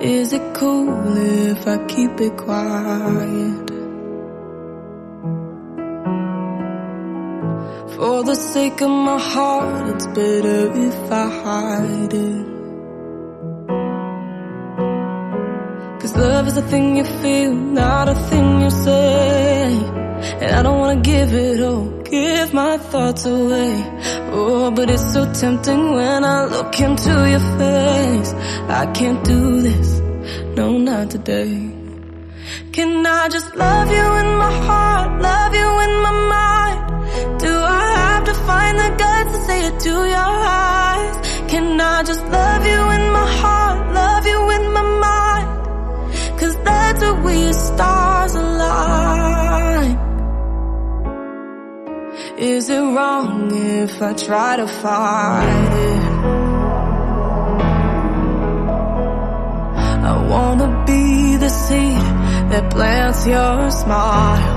Is it cool if I keep it quiet? For the sake of my heart, it's better if I hide it. 'Cause love is a thing you feel, not a thing you say. And I don't wanna give it all, give my thoughts away. Oh, but it's so tempting when I look into your face. I can't do this, no, not today. Can I just love you in my heart, love you in my mind? Do I have to find the guts to say it to your eyes? Can I just love you in my heart, love you in my mind? 'Cause that's where we stars align. Is it wrong if I try to fight it? I wanna be the seed that plants your smile,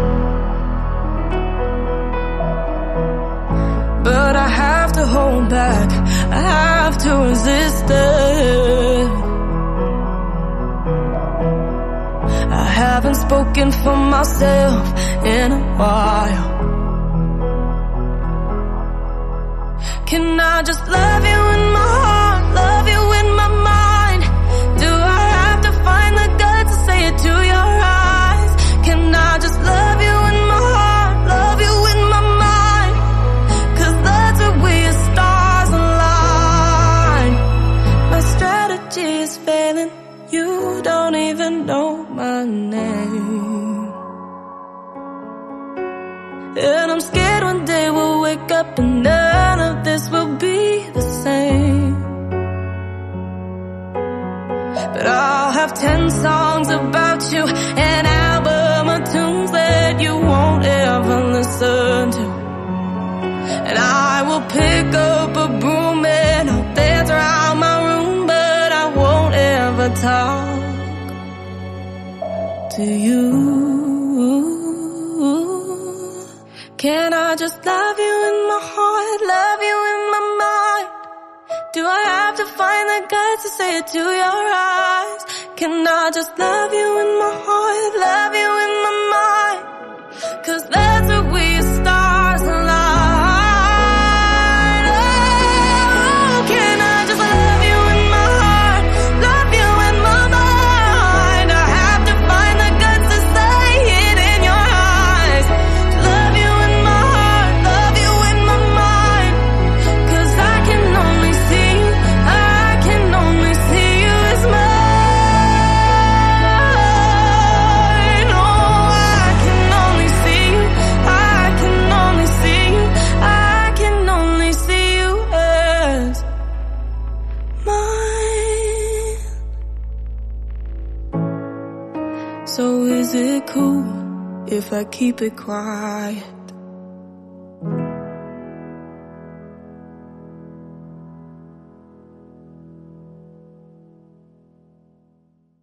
but I have to hold back, I have to resist it. I haven't spoken for myself in a while. Can I just love you in my heart, love you in my mind? Do I have to find the guts to say it to your eyes? Can I just love you in my heart, love you in my mind? 'Cause that's where we stars align. My strategy is failing, you don't even know my name. And I'm scared one day we'll wake up and none of this will be the same. But I'll have 10 songs about you, an album of tunes that you won't ever listen to. And I will pick up a broom and I'll dance around my room, but I won't ever talk to you. Can I just love you in my heart, love you in my mind? Do I have to find the guts to say it to your eyes? Can I just love you in my heart, love you in my mind? 'Cause that's where we stars align. Oh, can I just love you in my heart, love you in my mind? I have to find the guts to say it in your eyes. Love you in my heart, love you in my mind. 'Cause I can only see you, I can only see you as mine. Oh, I can only see you, I can only see you, I can only see you as mine. So is it cool if I keep it quiet?